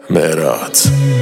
مهرات.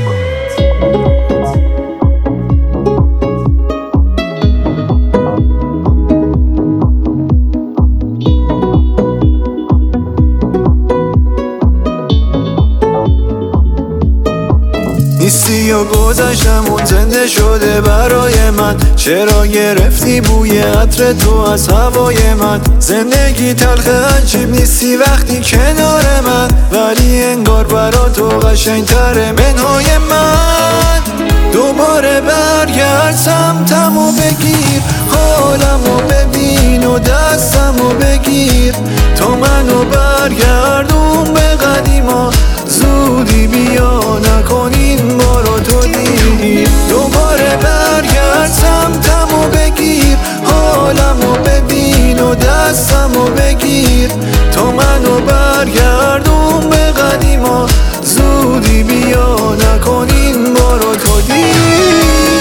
نیستی و گذشتمون زنده شده برای من. چرا گرفتی بوی عطر تو از هوای من؟ زندگی تلخ عجیب نیستی وقتی کنار من، ولی انگار برا تو قشنگتره منهای من. دوباره برگرد سمتمو بگیر، حالمو ببین و دستمو بگیر. تو منو برگردون به قدیما، زودی بیا نکن این بارو تو دیر. دوباره برگرد سمتمو بگیر، حالمو ببین و دستمو بگیر. تو منو برگردون به قدیما، زودی بیا نکن این بارو تو دیر.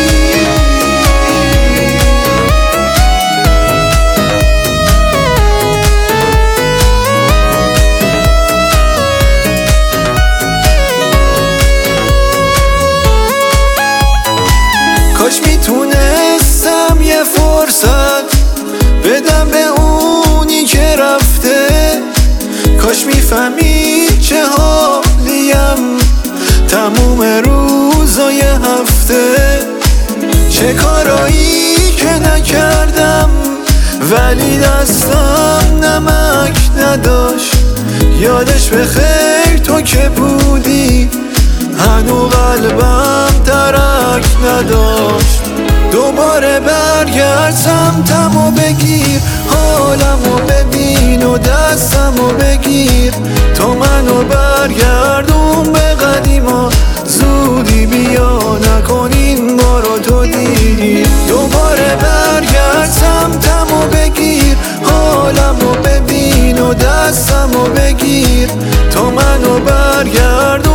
کاش میتونستم یه فرصت بدم به اونی که رفته. کاش میفهمید چه حالیم تموم روزای هفته. چه کارایی که نکردم ولی دستم نمک نداشت. یادش به خیر تو که بودی، هنو قلبم ترک نداشت. دوباره برگرد سمتمو بگیر، حالمو ببین و دستمو بگیر. تو منو برگردون به قدیما، زودی بیا نکن این بارو تو دیر. دوباره برگرد سمتمو بگیر، حالمو ببین و دستمو بگیر. تو منو برگردون